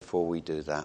before we do that.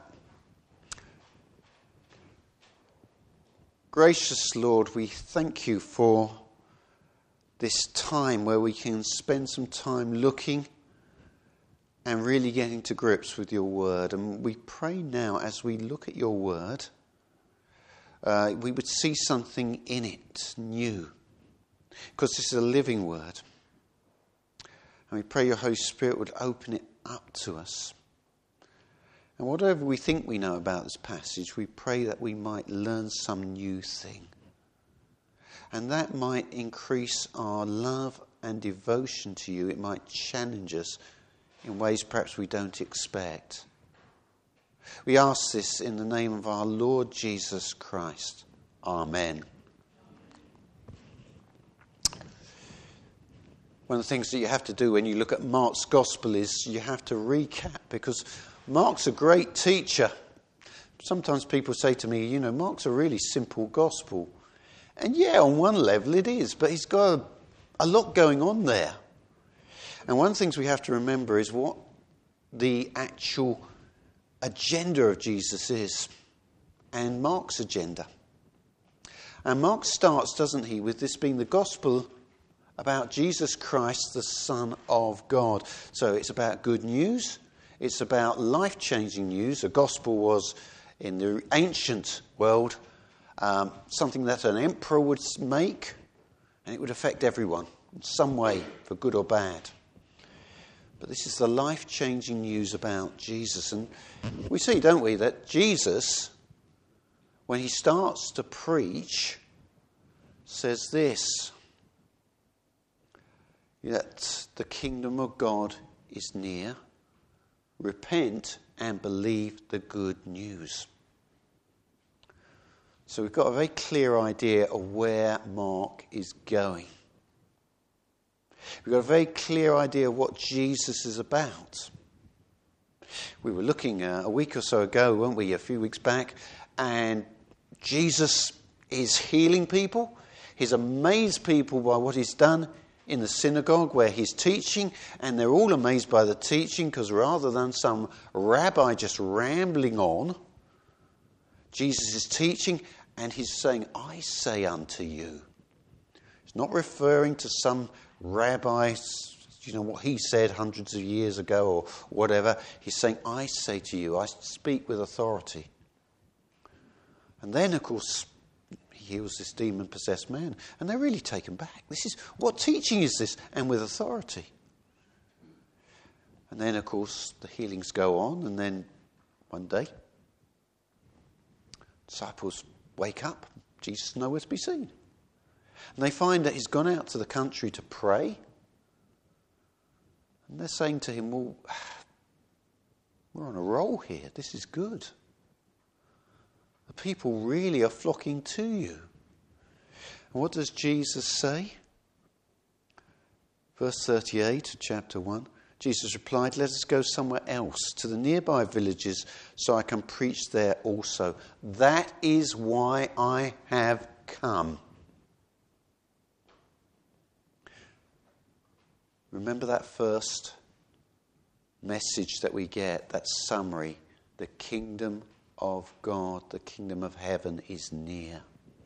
Gracious Lord, we thank you for this time where we can spend some time looking and really getting to grips with your word. And we pray now, as we look at your word, we would see something in it new, because this is a living word. And we pray your Holy Spirit would open it up to us. And whatever we think we know about this passage, we pray that we might learn some new thing. And that might increase our love and devotion to you. It might challenge us in ways perhaps we don't expect. We ask this in the name of our Lord Jesus Christ. Amen. One of the things that you have to do when you look at Mark's Gospel is you have to recap, because Mark's a great teacher. Sometimes people say to me, Mark's a really simple Gospel. And yeah, on one level it is, but he's got a lot going on there. And one of the things we have to remember is what the actual agenda of Jesus is, and Mark's agenda. And Mark starts, doesn't he, with this being the Gospel about Jesus Christ, the Son of God. So it's about good news. It's about life-changing news. A gospel was, in the ancient world, something that an emperor would make, and it would affect everyone in some way, for good or bad. But this is the life-changing news about Jesus. And we see, don't we, that Jesus, when he starts to preach, says this, that the kingdom of God is near. Repent and believe the good news. So we've got a very clear idea of where Mark is going. We've got a very clear idea of what Jesus is about. We were looking a week or so ago, weren't we, a few weeks back, and Jesus is healing people. He's amazed people by what he's done in the synagogue where he's teaching, and they're all amazed by the teaching, because rather than some rabbi just rambling on, Jesus is teaching and he's saying, I say unto you. He's not referring to some rabbi, what he said hundreds of years ago or whatever. He's saying, I say to you, I speak with authority. And then, of course, he heals this demon-possessed man. And they're really taken back. This is, what teaching is this? And with authority. And then, of course, the healings go on. And then one day, disciples wake up. Jesus is nowhere to be seen. And they find that he's gone out to the country to pray. And they're saying to him, well, we're on a roll here. This is good. The people really are flocking to you. And what does Jesus say? Verse 38 of chapter 1. Jesus replied, let us go somewhere else, to the nearby villages, so I can preach there also. That is why I have come. Remember that first message that we get, that summary. The kingdom of God, the kingdom of heaven is near.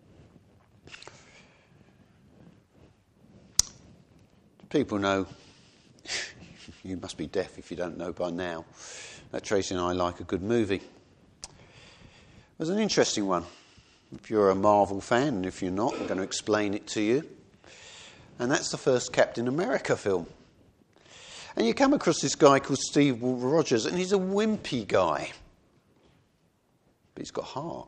People know, you must be deaf if you don't know by now, that Tracy and I like a good movie. There's an interesting one. If you're a Marvel fan, and if you're not, I'm going to explain it to you. And that's the first Captain America film. And you come across this guy called Steve Rogers, and he's a wimpy guy. But he's got heart.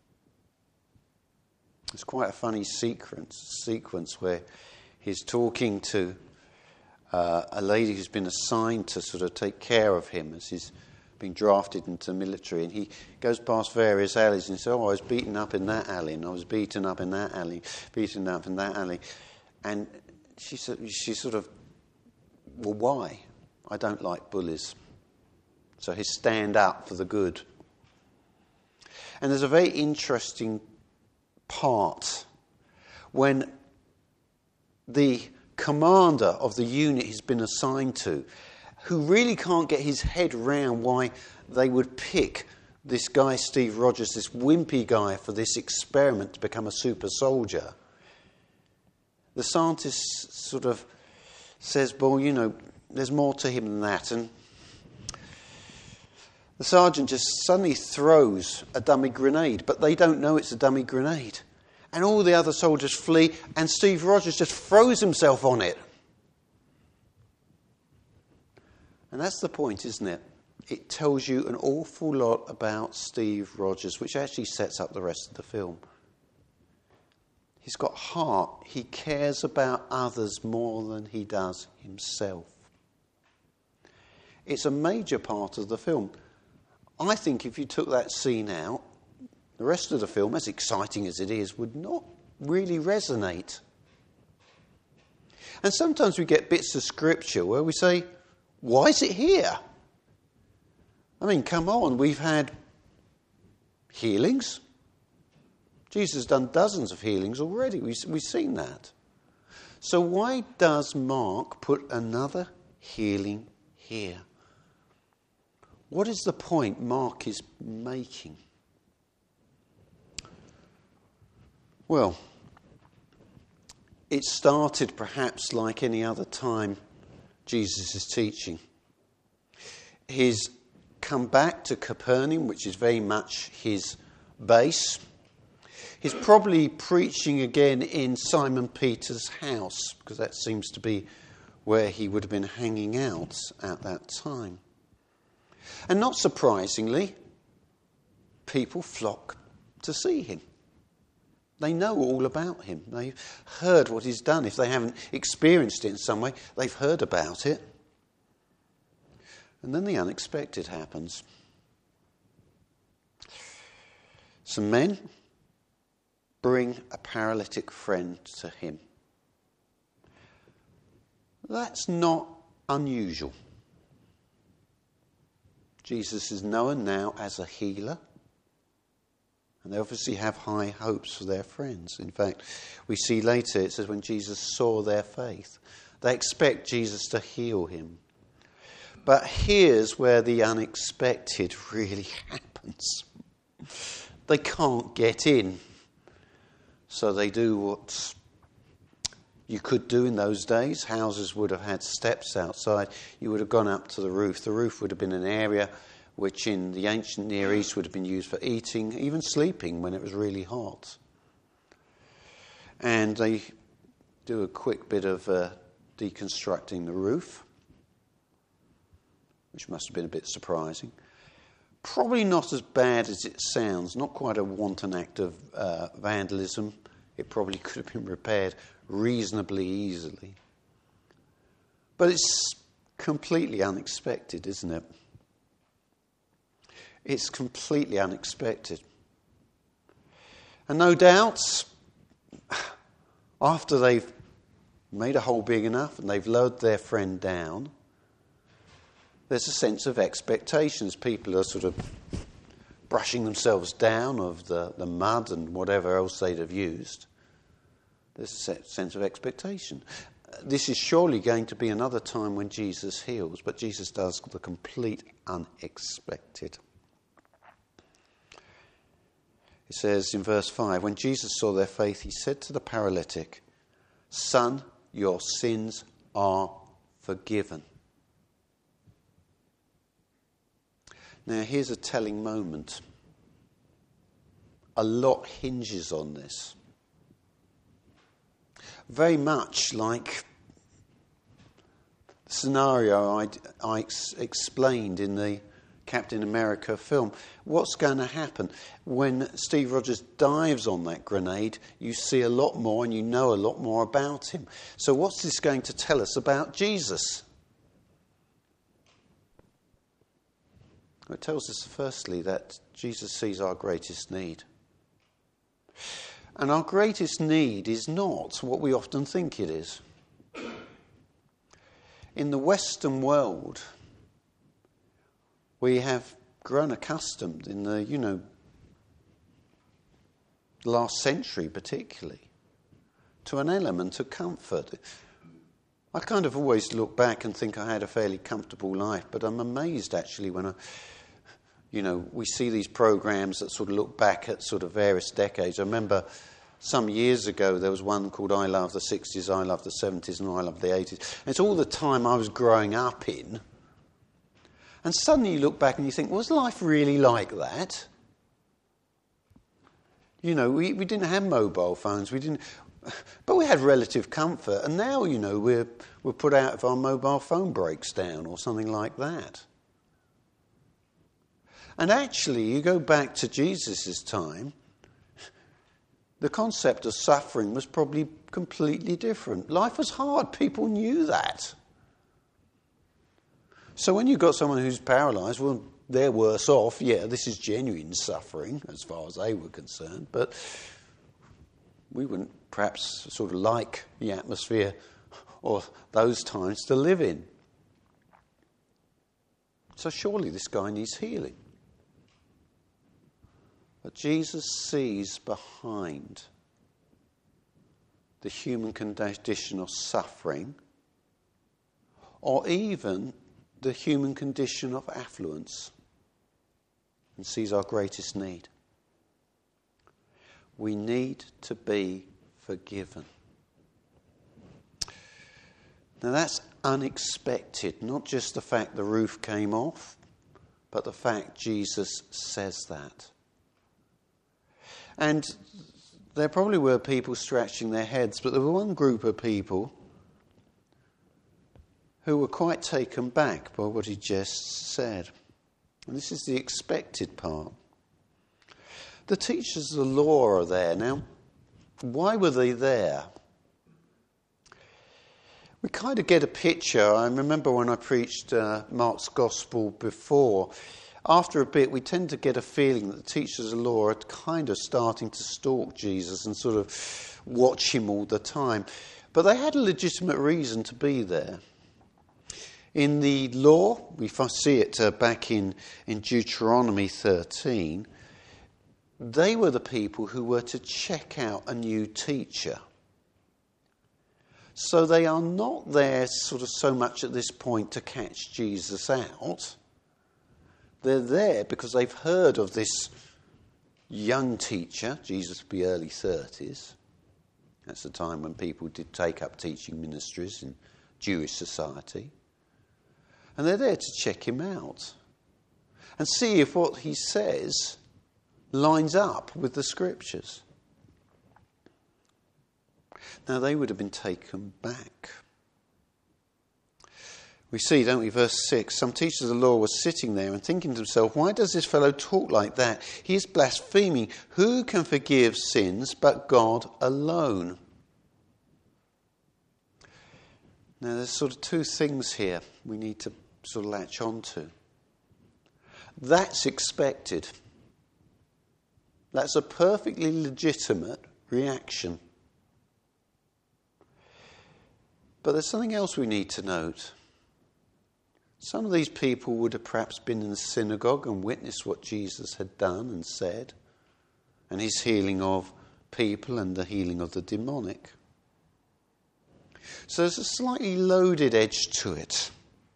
It's quite a funny sequence where he's talking to a lady who's been assigned to sort of take care of him as he's being drafted into the military. And he goes past various alleys and says, I was beaten up in that alley, and I was beaten up in that alley, beaten up in that alley. And she sort of, well, why? I don't like bullies. So he stand up for the good. And there's a very interesting part when the commander of the unit he's been assigned to who really can't get his head round why they would pick this guy, Steve Rogers, this wimpy guy, for this experiment to become a super soldier. The scientist sort of says, well, you know, there's more to him than that. And the sergeant just suddenly throws a dummy grenade, but they don't know it's a dummy grenade. And all the other soldiers flee, and Steve Rogers just throws himself on it. And that's the point, isn't it? It tells you an awful lot about Steve Rogers, which actually sets up the rest of the film. He's got heart. He cares about others more than he does himself. It's a major part of the film. I think if you took that scene out, the rest of the film, as exciting as it is, would not really resonate. And sometimes we get bits of scripture where we say, why is it here? I mean, come on, we've had healings. Jesus has done dozens of healings already. We've seen that. So why does Mark put another healing here? What is the point Mark is making? Well, it started perhaps like any other time Jesus is teaching. He's come back to Capernaum, which is very much his base. He's probably preaching again in Simon Peter's house, because that seems to be where he would have been hanging out at that time. And not surprisingly, people flock to see him. They know all about him. They've heard what he's done. If they haven't experienced it in some way, they've heard about it. And then the unexpected happens. Some men bring a paralytic friend to him. That's not unusual. Jesus is known now as a healer. And they obviously have high hopes for their friends. In fact, we see later, it says when Jesus saw their faith, they expect Jesus to heal him. But here's where the unexpected really happens. They can't get in. So they do what you could do in those days. Houses would have had steps outside. You would have gone up to the roof. The roof would have been an area which in the ancient Near East would have been used for eating, even sleeping when it was really hot. And they do a quick bit of deconstructing the roof, which must have been a bit surprising. Probably not as bad as it sounds, not quite a wanton act of vandalism. It probably could have been repaired reasonably easily. But it's completely unexpected, isn't it? It's completely unexpected. And no doubt, after they've made a hole big enough and they've lowered their friend down, there's a sense of expectations. People are sort of brushing themselves down of the mud and whatever else they'd have used. There's a sense of expectation. This is surely going to be another time when Jesus heals, but Jesus does the complete unexpected. It says in verse 5, when Jesus saw their faith, he said to the paralytic, "Son, your sins are forgiven." Now, here's a telling moment. A lot hinges on this. Very much like the scenario I explained in the Captain America film. What's going to happen? When Steve Rogers dives on that grenade, you see a lot more and you know a lot more about him. So what's this going to tell us about Jesus? It tells us, firstly, that Jesus sees our greatest need. And our greatest need is not what we often think it is. In the Western world, we have grown accustomed in the, last century particularly, to an element of comfort. I kind of always look back and think I had a fairly comfortable life, but I'm amazed actually when we see these programs that sort of look back at sort of various decades. I remember some years ago there was one called I Love the 60s, I Love the 70s, and I Love the 80s. And it's all the time I was growing up in. And suddenly you look back and you think, was life really like that? We didn't have mobile phones, but we had relative comfort. And now, we're put out if our mobile phone breaks down or something like that. And actually, you go back to Jesus' time, the concept of suffering was probably completely different. Life was hard. People knew that. So when you've got someone who's paralysed, well, they're worse off. Yeah, this is genuine suffering as far as they were concerned. But we wouldn't perhaps sort of like the atmosphere or those times to live in. So surely this guy needs healing. But Jesus sees behind the human condition of suffering, or even the human condition of affluence, and sees our greatest need. We need to be forgiven. Now that's unexpected, not just the fact the roof came off, but the fact Jesus says that. And there probably were people scratching their heads, but there was one group of people who were quite taken back by what he just said. And this is the expected part. The teachers of the law are there. Now, why were they there? We kind of get a picture. I remember when I preached Mark's Gospel before, after a bit we tend to get a feeling that the teachers of the law are kind of starting to stalk Jesus and sort of watch him all the time. But they had a legitimate reason to be there. In the law, we see it back in Deuteronomy 13, they were the people who were to check out a new teacher. So they are not there sort of so much at this point to catch Jesus out. They're there because they've heard of this young teacher. Jesus would be early 30s. That's the time when people did take up teaching ministries in Jewish society. And they're there to check him out and see if what he says lines up with the scriptures. Now, they would have been taken back. We see, don't we, verse 6, some teachers of the law were sitting there and thinking to themselves, why does this fellow talk like that? He is blaspheming. Who can forgive sins but God alone? Now, there's sort of two things here we need to sort of latch on to. That's expected. That's a perfectly legitimate reaction. But there's something else we need to note. Some of these people would have perhaps been in the synagogue and witnessed what Jesus had done and said, and his healing of people and the healing of the demonic. So there's a slightly loaded edge to it.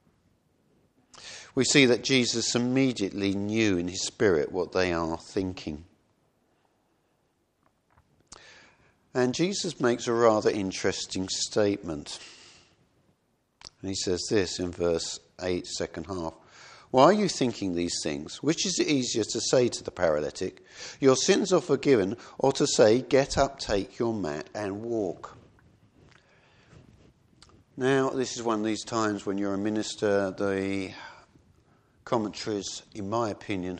We see that Jesus immediately knew in his spirit what they are thinking. And Jesus makes a rather interesting statement. And he says this in verse 8, second half. Why are you thinking these things? Which is easier to say to the paralytic, your sins are forgiven, or to say, get up, take your mat and walk? Now, this is one of these times when you're a minister, the commentaries, in my opinion,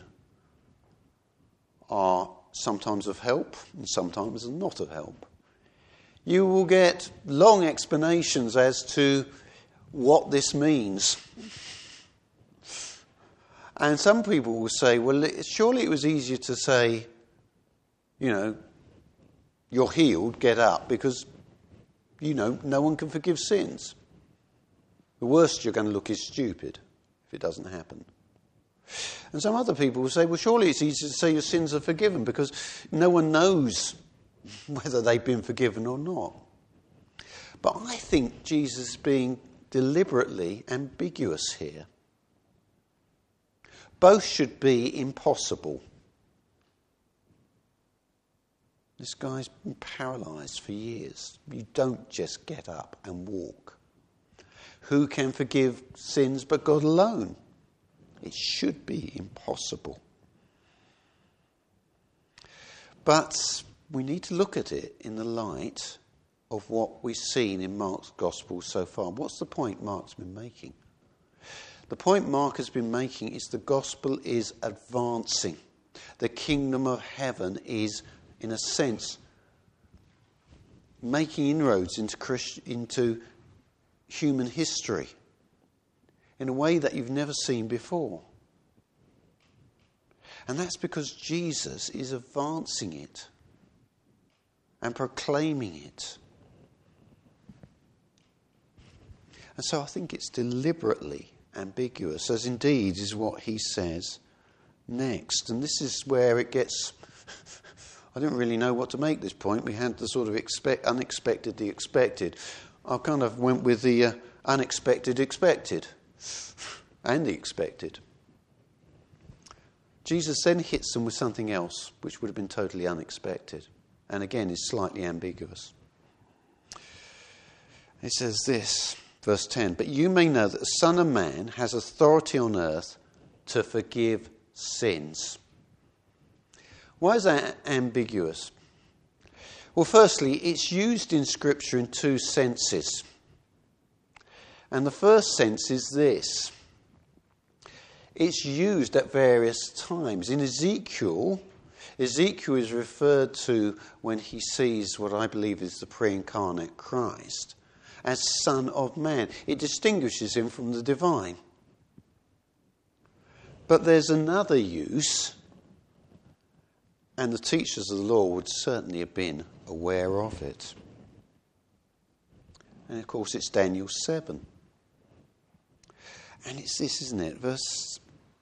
are sometimes of help and sometimes not of help. You will get long explanations as to what this means. And some people will say, well, surely it was easier to say, you're healed, get up, because, no one can forgive sins. The worst you're going to look is stupid if it doesn't happen. And some other people will say, well, surely it's easier to say your sins are forgiven because no one knows whether they've been forgiven or not. But I think Jesus is being deliberately ambiguous here. Both should be impossible. This guy's been paralysed for years. You don't just get up and walk. Who can forgive sins but God alone? It should be impossible. But we need to look at it in the light of what we've seen in Mark's Gospel so far. What's the point Mark's been making? The point Mark has been making is the Gospel is advancing. The kingdom of heaven is, in a sense, making inroads into human history in a way that you've never seen before. And that's because Jesus is advancing it and proclaiming it. And so I think it's deliberately ambiguous, as indeed is what he says next. And this is where it gets... I didn't really know what to make this point. We had the sort of unexpected, the expected. I kind of went with the unexpected, expected, and the expected. Jesus then hits them with something else, which would have been totally unexpected, and again is slightly ambiguous. It says this, verse 10, "But you may know that the Son of Man has authority on earth to forgive sins." Why is that ambiguous? Well, firstly, it's used in Scripture in two senses. And the first sense is this. It's used at various times. In Ezekiel is referred to when he sees what I believe is the pre-incarnate Christ as Son of Man. It distinguishes him from the divine. But there's another use, and the teachers of the law would certainly have been aware of it. And of course it's Daniel 7. And it's this, isn't it? Verse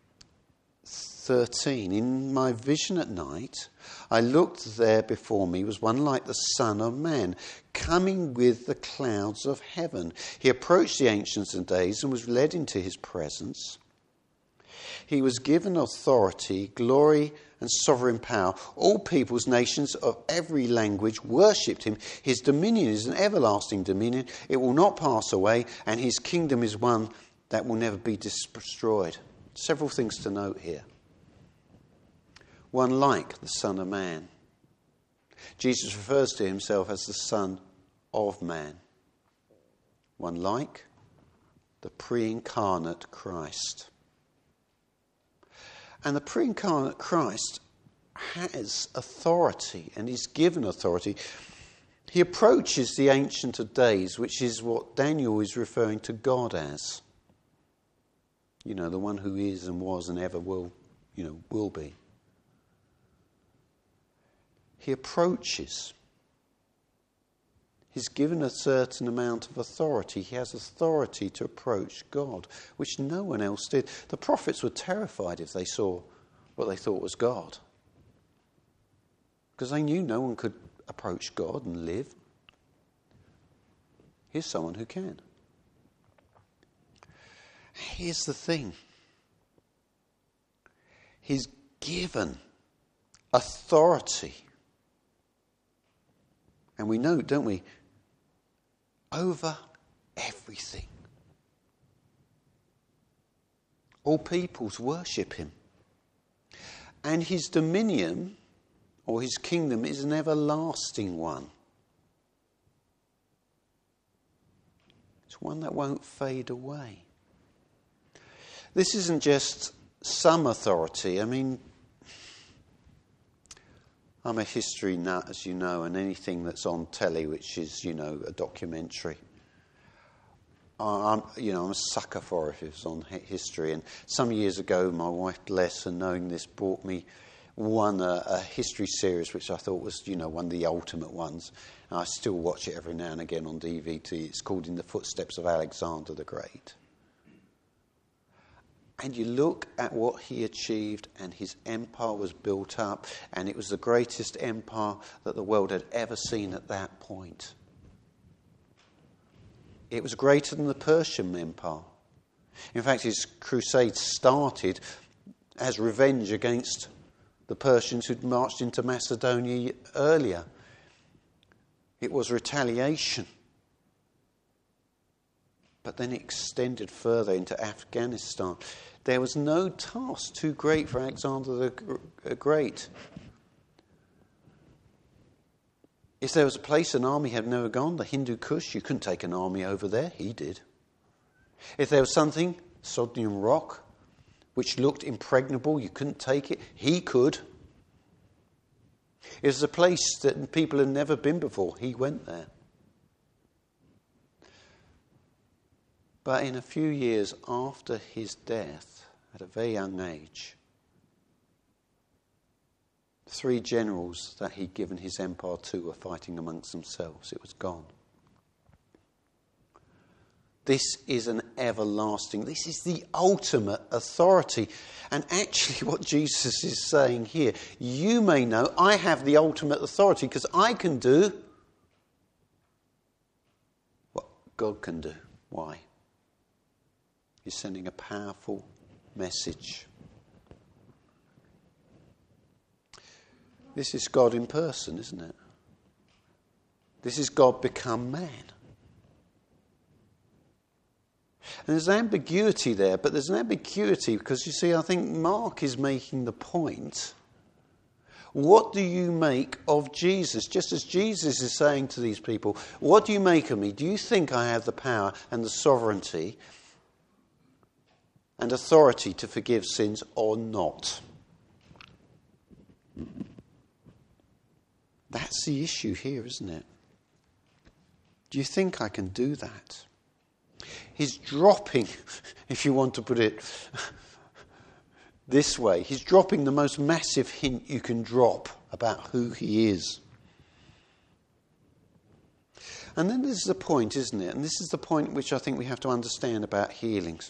13. "In my vision at night, I looked, there before me was one like the Son of Man, coming with the clouds of heaven. He approached the Ancient of Days and was led into his presence. He was given authority, glory, and sovereign power. All peoples, nations of every language worshipped him. His dominion is an everlasting dominion. It will not pass away, and his kingdom is one that will never be destroyed." Several things to note here. One like the Son of Man. Jesus refers to himself as the Son of Man. One like the pre-incarnate Christ. And the pre-incarnate Christ has authority and is given authority. He approaches the Ancient of Days, which is what Daniel is referring to God as. You know, the one who is and was and ever will be. He approaches. He's given a certain amount of authority. He has authority to approach God, which no one else did. The prophets were terrified if they saw what they thought was God, because they knew no one could approach God and live. Here's someone who can. Here's the thing. He's given authority. And we know, don't we, over everything. All peoples worship him. And his dominion, or his kingdom, is an everlasting one. It's one that won't fade away. This isn't just some authority. I mean, I'm a history nut, as you know, and anything that's on telly, which is, a documentary. I'm a sucker for it if it's on history. And some years ago, my wife, bless her, knowing this, bought me a history series, which I thought was, one of the ultimate ones. And I still watch it every now and again on DVD. It's called In the Footsteps of Alexander the Great. And you look at what he achieved, and his empire was built up, and it was the greatest empire that the world had ever seen at that point. It was greater than the Persian Empire. In fact, his crusade started as revenge against the Persians who'd marched into Macedonia earlier. It was retaliation. But then it extended further into Afghanistan. There was no task too great for Alexander the Great. If there was a place an army had never gone, the Hindu Kush, you couldn't take an army over there. He did. If there was something, Sogdian Rock, which looked impregnable, you couldn't take it. He could. If there's a place that people had never been before, he went there. But in a few years after his death, at a very young age, 3 generals that he'd given his empire to were fighting amongst themselves. It was gone. This is an everlasting, this is the ultimate authority. And actually what Jesus is saying here, you may know I have the ultimate authority because I can do what God can do. Why? He's sending a powerful message. This is God in person, isn't it? This is God become man. And there's ambiguity there, but there's an ambiguity because, you see, I think Mark is making the point. What do you make of Jesus? Just as Jesus is saying to these people, what do you make of me? Do you think I have the power and the sovereignty and authority to forgive sins or not? That's the issue here, isn't it? Do you think I can do that? He's dropping, if you want to put it this way, he's dropping the most massive hint you can drop about who he is. And then there's the point, isn't it? And this is the point which I think we have to understand about healings.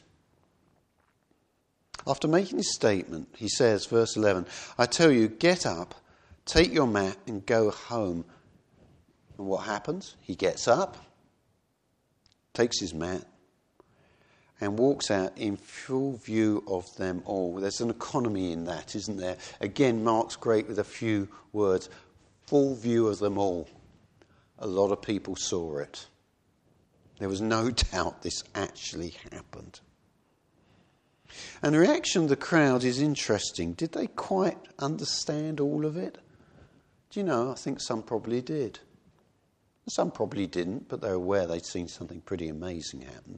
After making his statement, he says, verse 11, I tell you, get up, take your mat and go home. And what happens? He gets up, takes his mat, and walks out in full view of them all. There's an economy in that, isn't there? Again, Mark's great with a few words. Full view of them all. A lot of people saw it. There was no doubt this actually happened. And the reaction of the crowd is interesting. Did they quite understand all of it? Do you know, I think some probably did. Some probably didn't, but they're aware they'd seen something pretty amazing happen.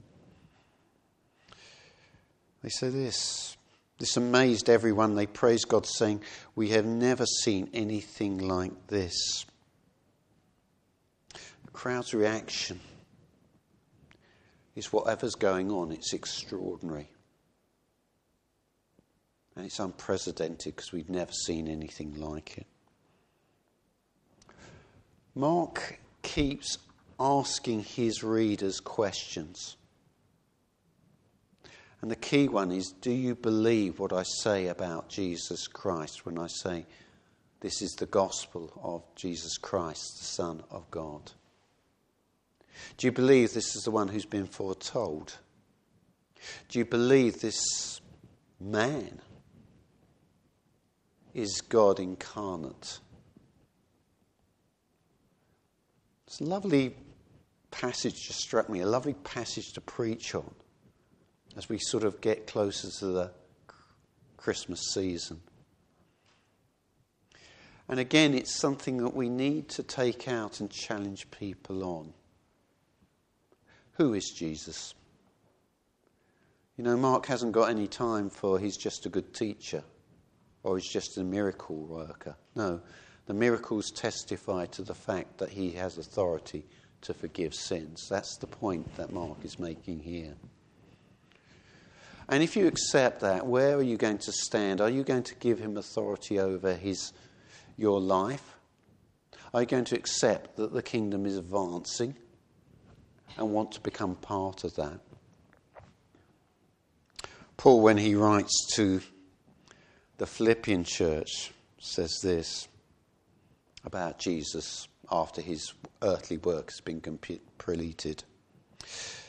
They say this amazed everyone. They praised God, saying, we have never seen anything like this. The crowd's reaction is whatever's going on, it's extraordinary. And it's unprecedented because we've never seen anything like it. Mark keeps asking his readers questions. And the key one is, do you believe what I say about Jesus Christ when I say this is the gospel of Jesus Christ, the Son of God? Do you believe this is the one who's been foretold? Do you believe this man is God incarnate? It's a lovely passage just struck me, a lovely passage to preach on as we sort of get closer to the Christmas season. And again, it's something that we need to take out and challenge people on. Who is Jesus? You know, Mark hasn't got any time for he's just a good teacher or he's just a miracle worker. No, the miracles testify to the fact that he has authority to forgive sins. That's the point that Mark is making here. And if you accept that, where are you going to stand? Are you going to give him authority over your life? Are you going to accept that the kingdom is advancing and want to become part of that? Paul, when he writes to the Philippian church, says this about Jesus after his earthly work has been completed.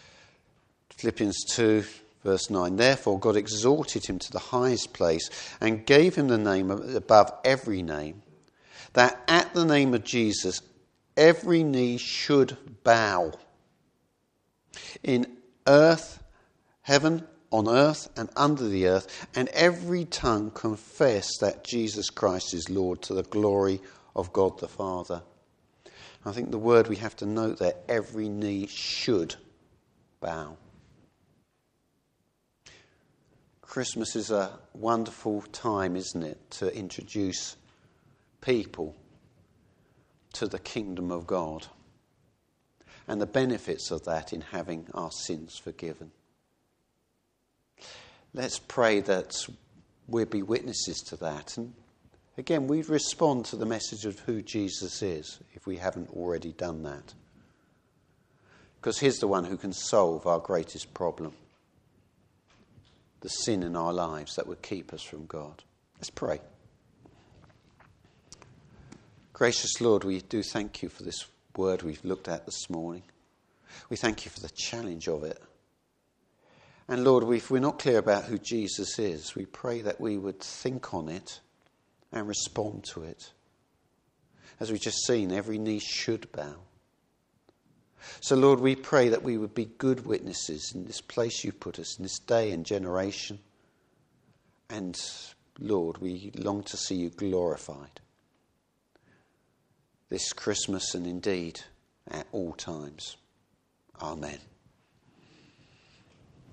Philippians 2, verse 9. Therefore God exalted him to the highest place and gave him the name above every name, that at the name of Jesus every knee should bow, in earth, heaven, on earth and under the earth, and every tongue confess that Jesus Christ is Lord, to the glory of God the Father. I think the word we have to note there, every knee should bow. Christmas is a wonderful time, isn't it, to introduce people to the kingdom of God and the benefits of that in having our sins forgiven. Let's pray that we'll be witnesses to that. And again, we respond to the message of who Jesus is if we haven't already done that. Because he's the one who can solve our greatest problem, the sin in our lives that would keep us from God. Let's pray. Gracious Lord, we do thank you for this word we've looked at this morning. We thank you for the challenge of it. And Lord, if we're not clear about who Jesus is, we pray that we would think on it and respond to it. As we've just seen, every knee should bow. So Lord, we pray that we would be good witnesses in this place you put us, in this day and generation. And Lord, we long to see you glorified this Christmas and indeed at all times. Amen.